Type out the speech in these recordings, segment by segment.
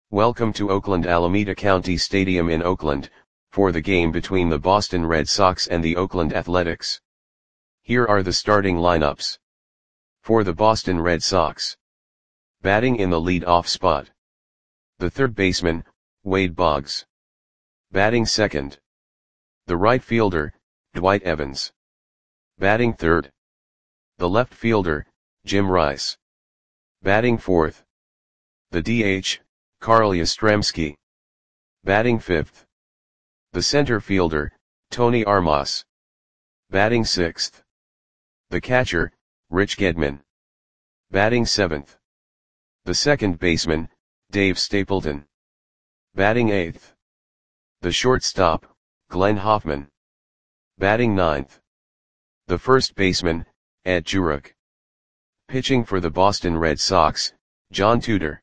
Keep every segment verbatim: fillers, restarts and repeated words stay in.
Welcome to Oakland Alameda County Stadium in Oakland, for the game between the Boston Red Sox and the Oakland Athletics. Here are the starting lineups. For the Boston Red Sox. Batting in the lead-off spot. The third baseman, Wade Boggs. Batting second. The right fielder, Dwight Evans. Batting third. The left fielder, Jim Rice. Batting fourth. The D H, Carl Yastrzemski. Batting fifth. The center fielder, Tony Armas. Batting sixth. The catcher, Rich Gedman. Batting seventh. The second baseman, Dave Stapleton. Batting eighth. The shortstop, Glenn Hoffman. Batting ninth. The first baseman, Ed Jurek. Pitching for the Boston Red Sox, John Tudor.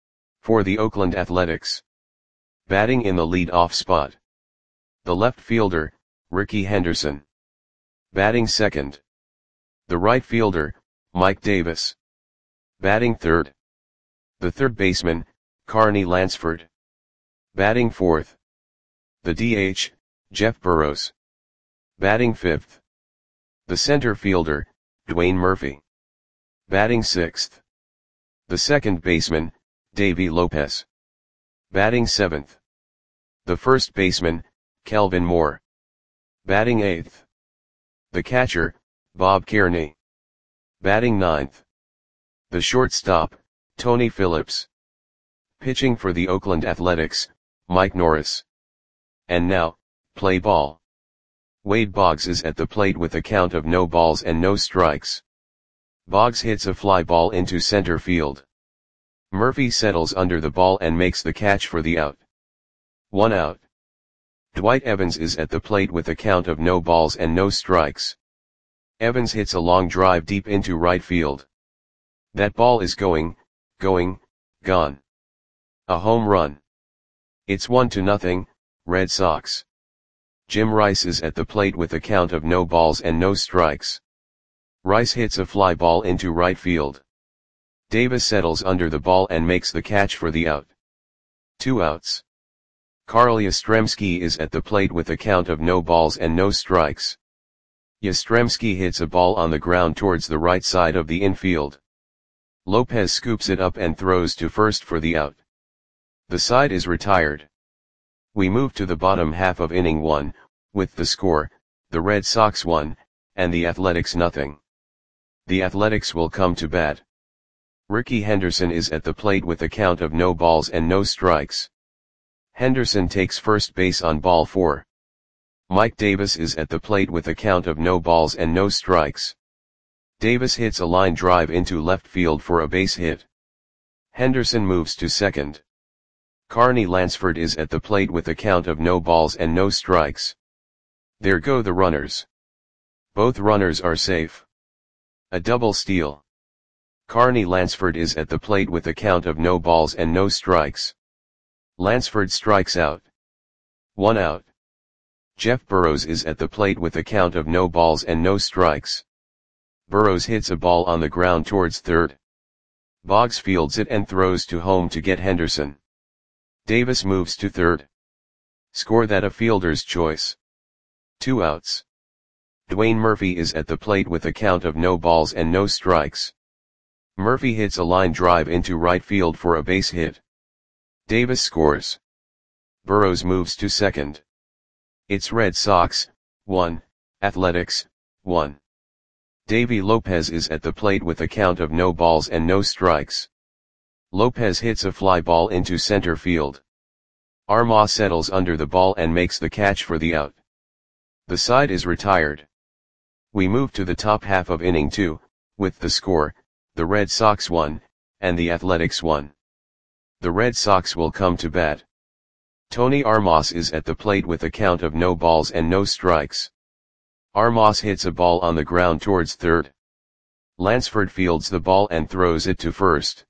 For the Oakland Athletics. Batting in the lead-off spot. The left fielder, Rickey Henderson. Batting second. The right fielder, Mike Davis. Batting third. The third baseman, Carney Lansford. Batting fourth. The D H, Jeff Burrows. Batting fifth. The center fielder, Dwayne Murphy. Batting sixth. The second baseman, Davey Lopez. Batting seventh. The first baseman, Kelvin Moore. Batting eighth. The catcher, Bob Kearney. Batting ninth. The shortstop, Tony Phillips. Pitching for the Oakland Athletics, Mike Norris. And now, play ball. Wade Boggs is at the plate with a count of no balls and no strikes. Boggs hits a fly ball into center field. Murphy settles under the ball and makes the catch for the out. One out. Dwight Evans is at the plate with a count of no balls and no strikes. Evans hits a long drive deep into right field. That ball is going, going, gone. A home run. It's one to nothing, Red Sox. Jim Rice is at the plate with a count of no balls and no strikes. Rice hits a fly ball into right field. Davis settles under the ball and makes the catch for the out. Two outs. Carl Yastrzemski is at the plate with a count of no balls and no strikes. Yastrzemski hits a ball on the ground towards the right side of the infield. Lopez scoops it up and throws to first for the out. The side is retired. We move to the bottom half of inning one, with the score, the Red Sox one, and the Athletics nothing. The Athletics will come to bat. Rickey Henderson is at the plate with a count of no balls and no strikes. Henderson takes first base on ball four. Mike Davis is at the plate with a count of no balls and no strikes. Davis hits a line drive into left field for a base hit. Henderson moves to second. Carney Lansford is at the plate with a count of no balls and no strikes. There go the runners. Both runners are safe. A double steal. Carney Lansford is at the plate with a count of no balls and no strikes. Lansford strikes out. One out. Jeff Burrows is at the plate with a count of no balls and no strikes. Burrows hits a ball on the ground towards third. Boggs fields it and throws to home to get Henderson. Davis moves to third. Score that a fielder's choice. Two outs. Dwayne Murphy is at the plate with a count of no balls and no strikes. Murphy hits a line drive into right field for a base hit. Davis scores. Burrows moves to second. It's Red Sox, one, Athletics, one. Davey Lopez is at the plate with a count of no balls and no strikes. Lopez hits a fly ball into center field. Armas settles under the ball and makes the catch for the out. The side is retired. We move to the top half of inning two, with the score, the Red Sox one, and the Athletics one. The Red Sox will come to bat. Tony Armas is at the plate with a count of no balls and no strikes. Armas hits a ball on the ground towards third. Lansford fields the ball and throws it to first.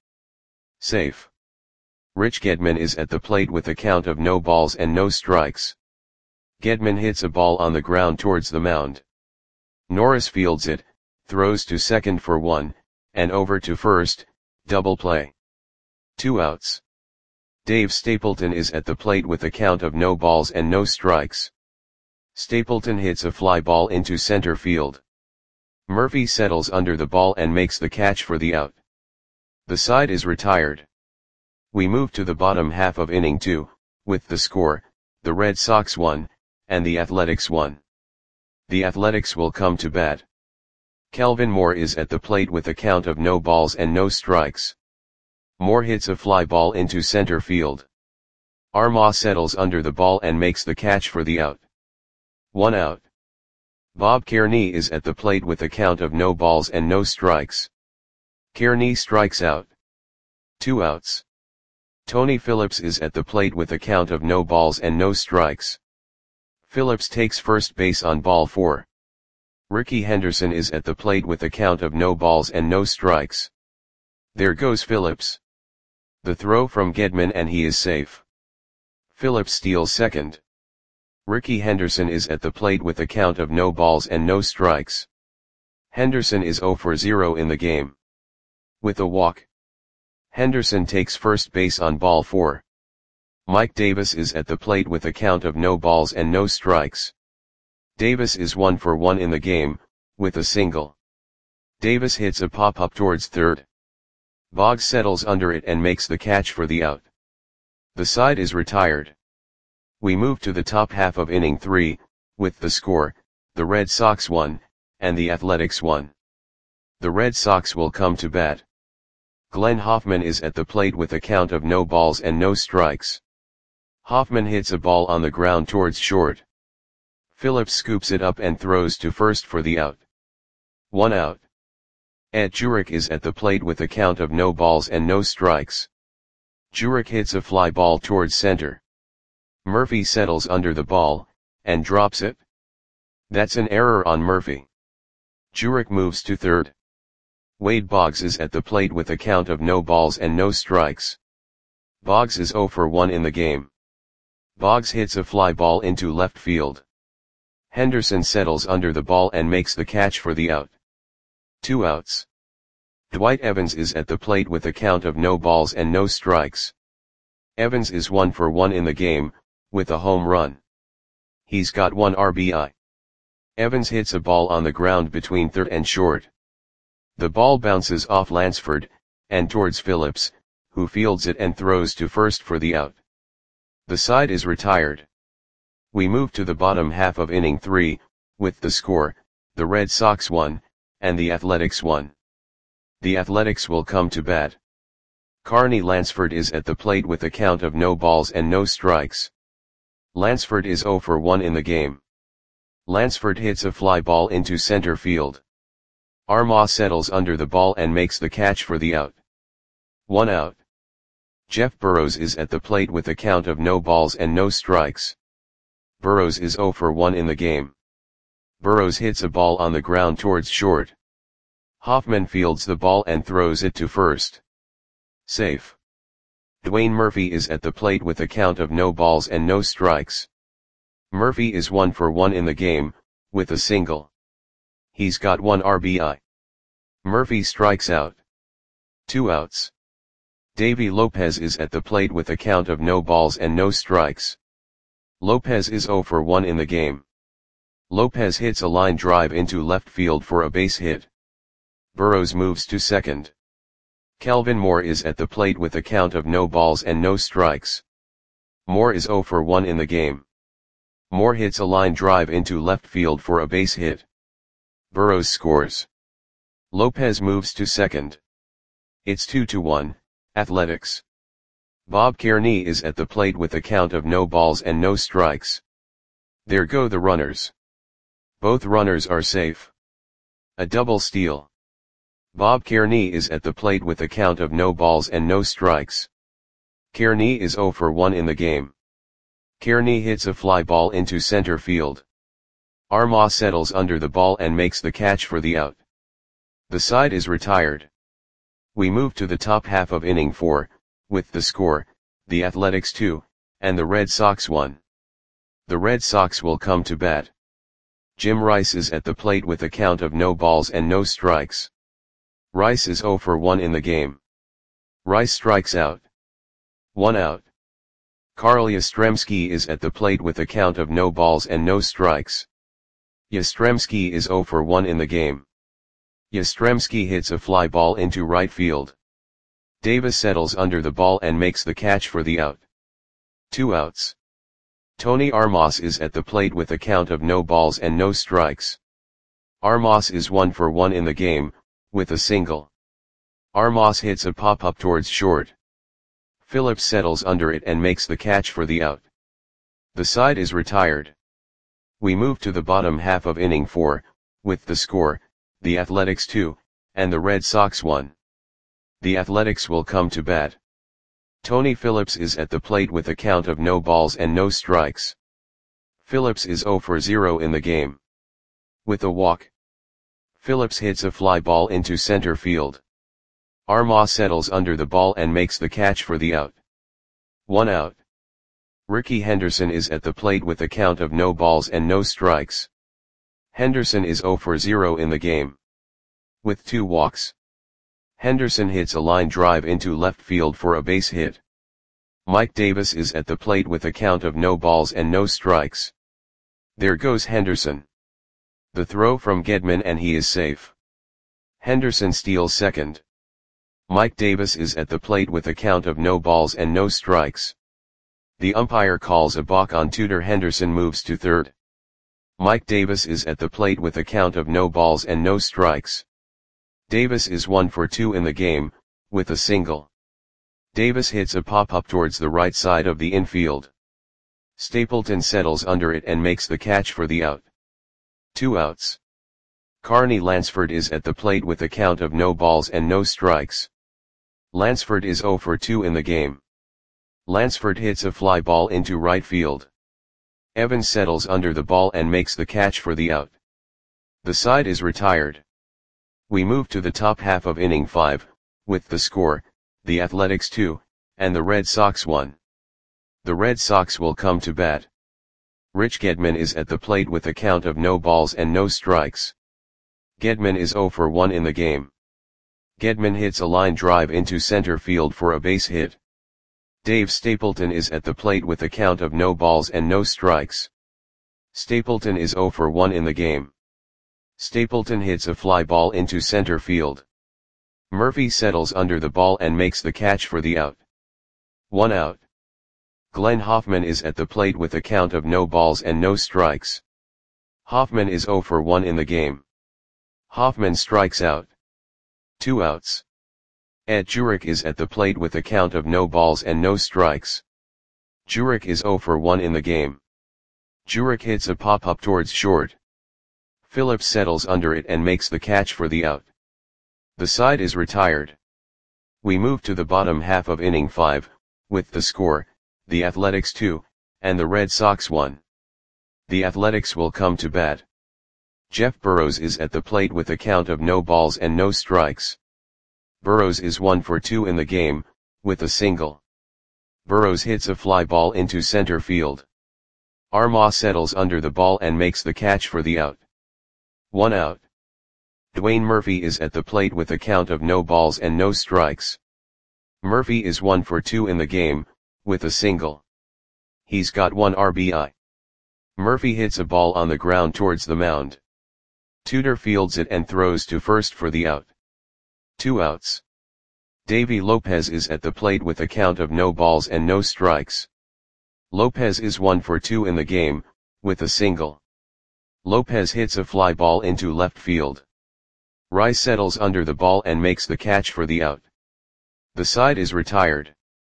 Safe. Rich Gedman is at the plate with a count of no balls and no strikes. Gedman hits a ball on the ground towards the mound. Norris fields it, throws to second for one, and over to first, double play. Two outs. Dave Stapleton is at the plate with a count of no balls and no strikes. Stapleton hits a fly ball into center field. Murphy settles under the ball and makes the catch for the out. The side is retired. We move to the bottom half of inning two, with the score, the Red Sox one, and the Athletics one. The Athletics will come to bat. Kelvin Moore is at the plate with a count of no balls and no strikes. Moore hits a fly ball into center field. Armah settles under the ball and makes the catch for the out. One out. Bob Kearney is at the plate with a count of no balls and no strikes. Kearney strikes out. Two outs. Tony Phillips is at the plate with a count of no balls and no strikes. Phillips takes first base on ball four. Rickey Henderson is at the plate with a count of no balls and no strikes. There goes Phillips. The throw from Gedman and he is safe. Phillips steals second. Rickey Henderson is at the plate with a count of no balls and no strikes. Henderson is zero for zero in the game. With a walk. Henderson takes first base on ball four. Mike Davis is at the plate with a count of no balls and no strikes. Davis is one for one in the game, with a single. Davis hits a pop-up towards third. Boggs settles under it and makes the catch for the out. The side is retired. We move to the top half of inning three, with the score, the Red Sox one, and the Athletics one. The Red Sox will come to bat. Glenn Hoffman is at the plate with a count of no balls and no strikes. Hoffman hits a ball on the ground towards short. Phillips scoops it up and throws to first for the out. One out. Ed Jurek is at the plate with a count of no balls and no strikes. Jurek hits a fly ball towards center. Murphy settles under the ball, and drops it. That's an error on Murphy. Jurek moves to third. Wade Boggs is at the plate with a count of no balls and no strikes. Boggs is zero for one in the game. Boggs hits a fly ball into left field. Henderson settles under the ball and makes the catch for the out. Two outs. Dwight Evans is at the plate with a count of no balls and no strikes. Evans is one for one in the game, with a home run. He's got one R B I. Evans hits a ball on the ground between third and short. The ball bounces off Lansford, and towards Phillips, who fields it and throws to first for the out. The side is retired. We move to the bottom half of inning three, with the score, the Red Sox one, and the Athletics one. The Athletics will come to bat. Carney Lansford is at the plate with a count of no balls and no strikes. Lansford is zero for one in the game. Lansford hits a fly ball into center field. Armah settles under the ball and makes the catch for the out. One out. Jeff Burrows is at the plate with a count of no balls and no strikes. Burrows is zero for one in the game. Burrows hits a ball on the ground towards short. Hoffman fields the ball and throws it to first. Safe. Dwayne Murphy is at the plate with a count of no balls and no strikes. Murphy is one for one in the game, with a single. He's got one R B I. Murphy strikes out. Two outs. Davy Lopez is at the plate with a count of no balls and no strikes. Lopez is zero for one in the game. Lopez hits a line drive into left field for a base hit. Burrows moves to second. Kelvin Moore is at the plate with a count of no balls and no strikes. Moore is zero for one in the game. Moore hits a line drive into left field for a base hit. Burrows scores. Lopez moves to second. It's two to one, Athletics. Bob Kearney is at the plate with a count of no balls and no strikes. There go the runners. Both runners are safe. A double steal. Bob Kearney is at the plate with a count of no balls and no strikes. Kearney is zero for one in the game. Kearney hits a fly ball into center field. Armah settles under the ball and makes the catch for the out. The side is retired. We move to the top half of inning four, with the score, the Athletics two, and the Red Sox one. The Red Sox will come to bat. Jim Rice is at the plate with a count of no balls and no strikes. Rice is zero for one in the game. Rice strikes out. One out. Karl Yastrzemski is at the plate with a count of no balls and no strikes. Yastrzemski is zero for one in the game. Yastrzemski hits a fly ball into right field. Davis settles under the ball and makes the catch for the out. Two outs. Tony Armas is at the plate with a count of no balls and no strikes. Armas is one for one in the game, with a single. Armas hits a pop-up towards short. Phillips settles under it and makes the catch for the out. The side is retired. We move to the bottom half of inning four, with the score, the Athletics two, and the Red Sox one. The Athletics will come to bat. Tony Phillips is at the plate with a count of no balls and no strikes. Phillips is zero for zero in the game. With a walk, Phillips hits a fly ball into center field. Armas settles under the ball and makes the catch for the out. One out. Rickey Henderson is at the plate with a count of no balls and no strikes. Henderson is zero for zero in the game. With two walks, Henderson hits a line drive into left field for a base hit. Mike Davis is at the plate with a count of no balls and no strikes. There goes Henderson. The throw from Gedman and he is safe. Henderson steals second. Mike Davis is at the plate with a count of no balls and no strikes. The umpire calls a balk on Tudor. Henderson moves to third. Mike Davis is at the plate with a count of no balls and no strikes. Davis is one for two in the game, with a single. Davis hits a pop-up towards the right side of the infield. Stapleton settles under it and makes the catch for the out. Two outs. Carney Lansford is at the plate with a count of no balls and no strikes. Lansford is zero for two in the game. Lansford hits a fly ball into right field. Evans settles under the ball and makes the catch for the out. The side is retired. We move to the top half of inning five, with the score, the Athletics two, and the Red Sox one. The Red Sox will come to bat. Rich Gedman is at the plate with a count of no balls and no strikes. Gedman is zero for one in the game. Gedman hits a line drive into center field for a base hit. Dave Stapleton is at the plate with a count of no balls and no strikes. Stapleton is zero for one in the game. Stapleton hits a fly ball into center field. Murphy settles under the ball and makes the catch for the out. One out. Glenn Hoffman is at the plate with a count of no balls and no strikes. Hoffman is zero for one in the game. Hoffman strikes out. Two outs. Ed Jurek is at the plate with a count of no balls and no strikes. Jurek is zero for one in the game. Jurek hits a pop-up towards short. Phillips settles under it and makes the catch for the out. The side is retired. We move to the bottom half of inning five, with the score, the Athletics two, and the Red Sox one. The Athletics will come to bat. Jeff Burrows is at the plate with a count of no balls and no strikes. Burrows is one for two in the game, with a single. Burrows hits a fly ball into center field. Armas settles under the ball and makes the catch for the out. One out. Dwayne Murphy is at the plate with a count of no balls and no strikes. Murphy is one for two in the game, with a single. He's got one R B I. Murphy hits a ball on the ground towards the mound. Tudor fields it and throws to first for the out. Two outs. Davy Lopez is at the plate with a count of no balls and no strikes. Lopez is one for two in the game, with a single. Lopez hits a fly ball into left field. Rice settles under the ball and makes the catch for the out. The side is retired.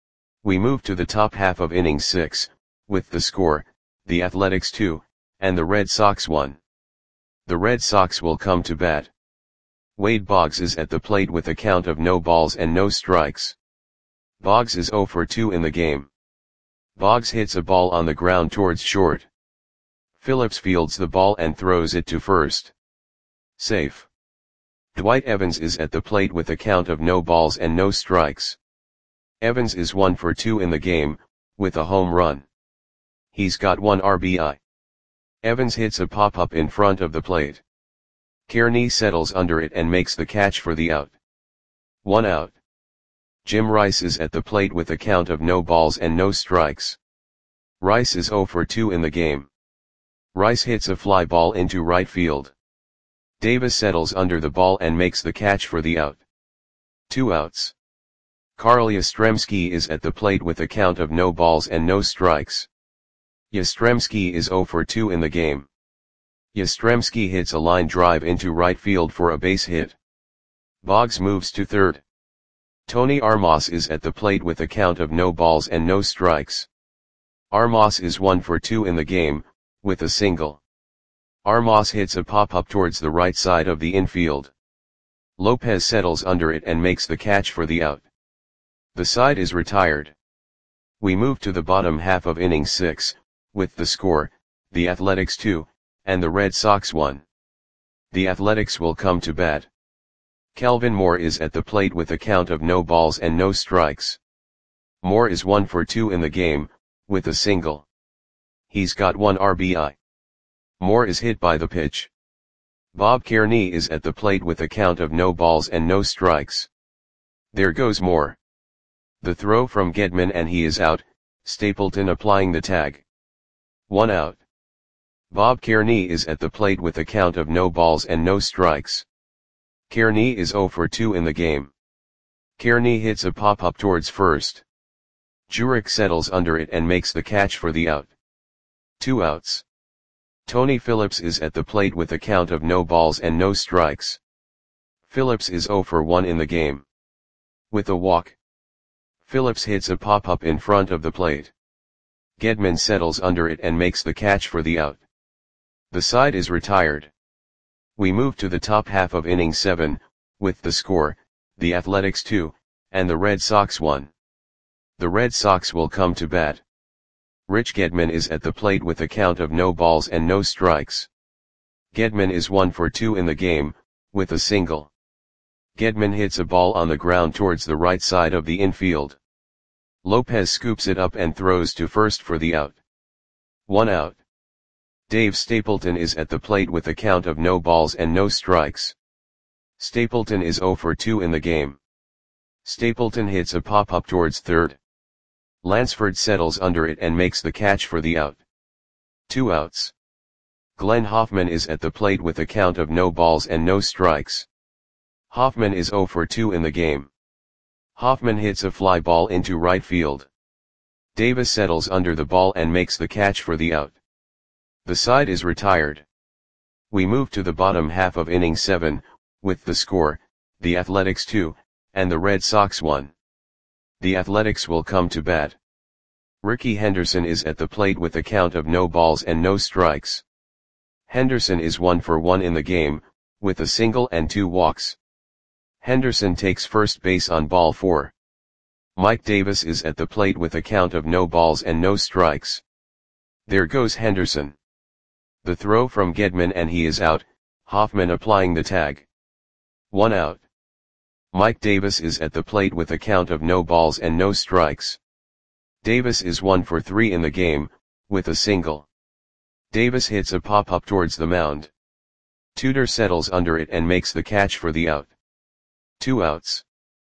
We move to the top half of inning six, with the score, the Athletics two, and the Red Sox one. The Red Sox will come to bat. Wade Boggs is at the plate with a count of no balls and no strikes. Boggs is zero for two in the game. Boggs hits a ball on the ground towards short. Phillips fields the ball and throws it to first. Safe. Dwight Evans is at the plate with a count of no balls and no strikes. Evans is one for two in the game, with a home run. He's got one R B I. Evans hits a pop-up in front of the plate. Kearney settles under it and makes the catch for the out. One out. Jim Rice is at the plate with a count of no balls and no strikes. Rice is zero for two in the game. Rice hits a fly ball into right field. Davis settles under the ball and makes the catch for the out. Two outs. Carl Yastrzemski is at the plate with a count of no balls and no strikes. Yastrzemski is zero for two in the game. Yastrzemski hits a line drive into right field for a base hit. Boggs moves to third. Tony Armas is at the plate with a count of no balls and no strikes. Armas is one for two in the game, with a single. Armas hits a pop-up towards the right side of the infield. Lopez settles under it and makes the catch for the out. The side is retired. We move to the bottom half of inning six, with the score, the Athletics two, and the Red Sox one. The Athletics will come to bat. Kelvin Moore is at the plate with a count of no balls and no strikes. Moore is one for two in the game, with a single. He's got one R B I. Moore is hit by the pitch. Bob Kearney is at the plate with a count of no balls and no strikes. There goes Moore. The throw from Gedman and he is out, Stapleton applying the tag. One out. Bob Kearney is at the plate with a count of no balls and no strikes. Kearney is zero for two in the game. Kearney hits a pop-up towards first. Jurek settles under it and makes the catch for the out. Two outs. Tony Phillips is at the plate with a count of no balls and no strikes. Phillips is zero for one in the game. With a walk. Phillips hits a pop-up in front of the plate. Gedman settles under it and makes the catch for the out. The side is retired. We move to the top half of inning seven, with the score, the Athletics two, and the Red Sox one. The Red Sox will come to bat. Rich Gedman is at the plate with a count of no balls and no strikes. Gedman is one for two in the game, with a single. Gedman hits a ball on the ground towards the right side of the infield. Lopez scoops it up and throws to first for the out. One out. Dave Stapleton is at the plate with a count of no balls and no strikes. Stapleton is zero for two in the game. Stapleton hits a pop-up towards third. Lansford settles under it and makes the catch for the out. Two outs. Glenn Hoffman is at the plate with a count of no balls and no strikes. Hoffman is zero for two in the game. Hoffman hits a fly ball into right field. Davis settles under the ball and makes the catch for the out. The side is retired. We move to the bottom half of inning seven, with the score, the Athletics two, and the Red Sox one. The Athletics will come to bat. Ricky Henderson is at the plate with a count of no balls and no strikes. Henderson is one for one in the game, with a single and two walks. Henderson takes first base on ball four. Mike Davis is at the plate with a count of no balls and no strikes. There goes Henderson. The throw from Gedman and he is out, Hoffman applying the tag. One out. Mike Davis is at the plate with a count of no balls and no strikes. Davis is one for three in the game, with a single. Davis hits a pop-up towards the mound. Tudor settles under it and makes the catch for the out. Two outs.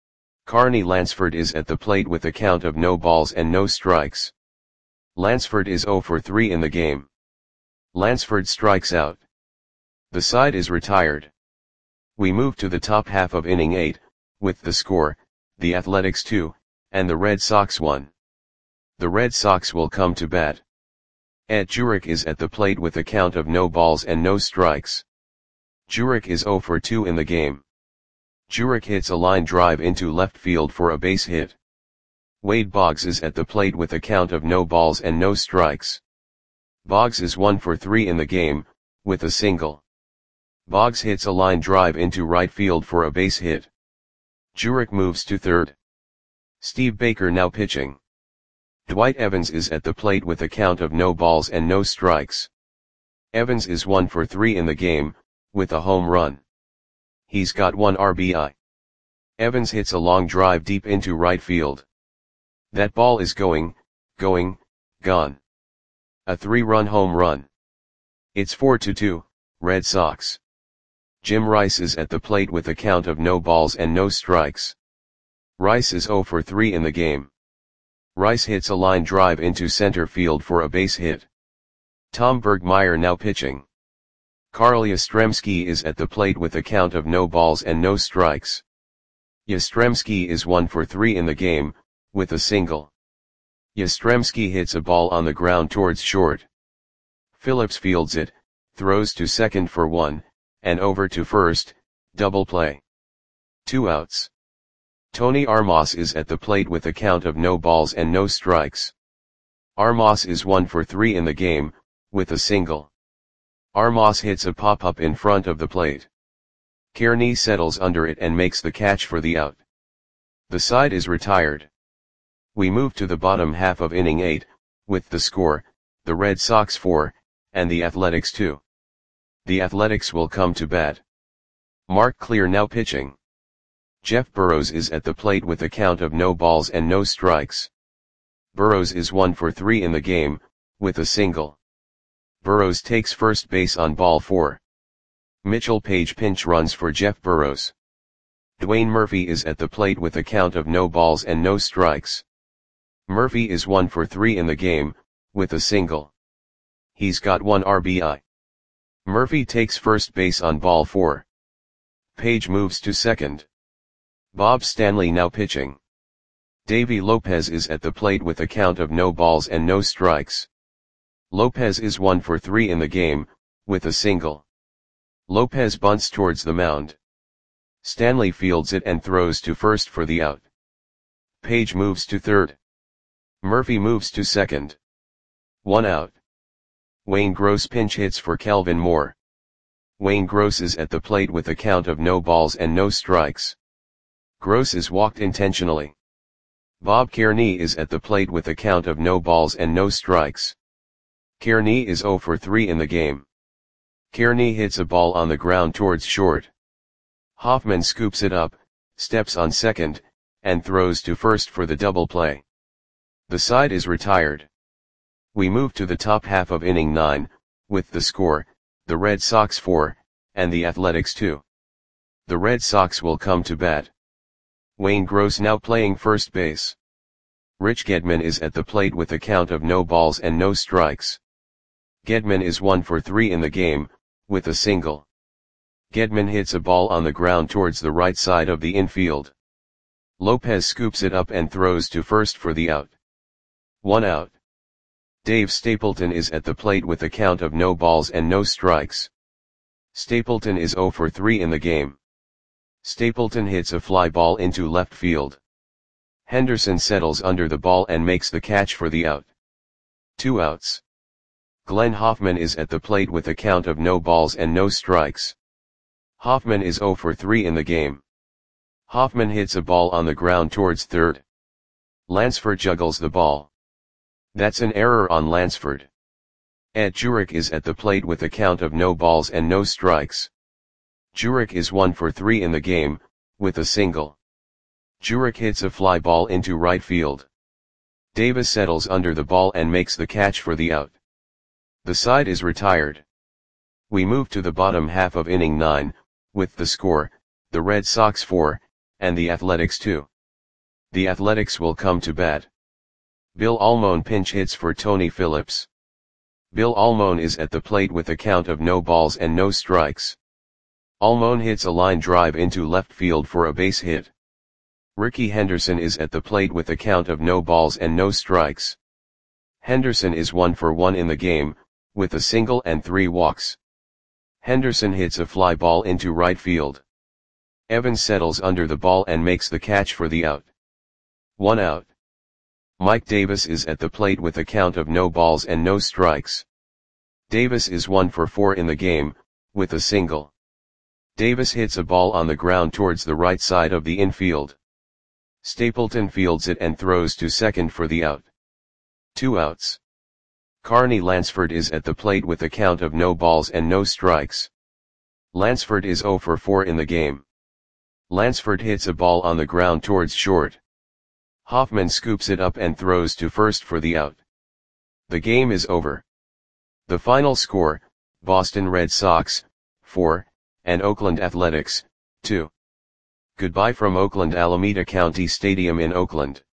Carney Lansford is at the plate with a count of no balls and no strikes. Lansford is zero for three in the game. Lansford strikes out. The side is retired. We move to the top half of inning eight, with the score, the Athletics two, and the Red Sox one. The Red Sox will come to bat. Ed Jurek is at the plate with a count of no balls and no strikes. Jurek is zero for two in the game. Jurek hits a line drive into left field for a base hit. Wade Boggs is at the plate with a count of no balls and no strikes. Boggs is one for three in the game, with a single. Boggs hits a line drive into right field for a base hit. Jurek moves to third. Steve Baker now pitching. Dwight Evans is at the plate with a count of no balls and no strikes. Evans is one for three in the game, with a home run. He's got one R B I. Evans hits a long drive deep into right field. That ball is going, going, gone. A three-run home run. It's four to two, Red Sox. Jim Rice is at the plate with a count of no balls and no strikes. Rice is zero for three in the game. Rice hits a line drive into center field for a base hit. Tom Bergmeyer now pitching. Carl Yastrzemski is at the plate with a count of no balls and no strikes. Yastrzemski is one for three in the game, with a single. Yastrzemski hits a ball on the ground towards short. Phillips fields it, throws to second for one, and over to first, double play. Two outs. Tony Armas is at the plate with a count of no balls and no strikes. Armas is one for three in the game, with a single. Armas hits a pop-up in front of the plate. Kearney settles under it and makes the catch for the out. The side is retired. We move to the bottom half of inning eight, with the score, the Red Sox four, and the Athletics two. The Athletics will come to bat. Mark Clear now pitching. Jeff Burrows is at the plate with a count of no balls and no strikes. Burrows is one for three in the game, with a single. Burrows takes first base on ball four. Mitchell Page pinch runs for Jeff Burrows. Dwayne Murphy is at the plate with a count of no balls and no strikes. Murphy is one for three in the game, with a single. He's got one R B I. Murphy takes first base on ball four. Page moves to second. Bob Stanley now pitching. Davy Lopez is at the plate with a count of no balls and no strikes. Lopez is one for three in the game, with a single. Lopez bunts towards the mound. Stanley fields it and throws to first for the out. Page moves to third. Murphy moves to second. One out. Wayne Gross pinch hits for Kelvin Moore. Wayne Gross is at the plate with a count of no balls and no strikes. Gross is walked intentionally. Bob Kearney is at the plate with a count of no balls and no strikes. Kearney is zero for three in the game. Kearney hits a ball on the ground towards short. Hoffman scoops it up, steps on second, and throws to first for the double play. The side is retired. We move to the top half of inning nine, with the score, the Red Sox four, and the Athletics two. The Red Sox will come to bat. Wayne Gross now playing first base. Rich Gedman is at the plate with a count of no balls and no strikes. Gedman is one for three in the game, with a single. Gedman hits a ball on the ground towards the right side of the infield. Lopez scoops it up and throws to first for the out. One out. Dave Stapleton is at the plate with a count of no balls and no strikes. Stapleton is zero for three in the game. Stapleton hits a fly ball into left field. Henderson settles under the ball and makes the catch for the out. Two outs. Glenn Hoffman is at the plate with a count of no balls and no strikes. Hoffman is zero for three in the game. Hoffman hits a ball on the ground towards third. Lansford juggles the ball. That's an error on Lansford. Ed Jurek is at the plate with a count of no balls and no strikes. Jurek is one for three in the game, with a single. Jurek hits a fly ball into right field. Davis settles under the ball and makes the catch for the out. The side is retired. We move to the bottom half of inning nine, with the score, the Red Sox four, and the Athletics two. The Athletics will come to bat. Bill Almon pinch hits for Tony Phillips. Bill Almon is at the plate with a count of no balls and no strikes. Almon hits a line drive into left field for a base hit. Ricky Henderson is at the plate with a count of no balls and no strikes. Henderson is one for one in the game, with a single and three walks. Henderson hits a fly ball into right field. Evans settles under the ball and makes the catch for the out. One out. Mike Davis is at the plate with a count of no balls and no strikes. Davis is one for four in the game, with a single. Davis hits a ball on the ground towards the right side of the infield. Stapleton fields it and throws to second for the out. Two outs. Carney Lansford is at the plate with a count of no balls and no strikes. Lansford is zero for four in the game. Lansford hits a ball on the ground towards short. Hoffman scoops it up and throws to first for the out. The game is over. The final score, Boston Red Sox, four, and Oakland Athletics, two. Goodbye from Oakland Alameda County Stadium in Oakland.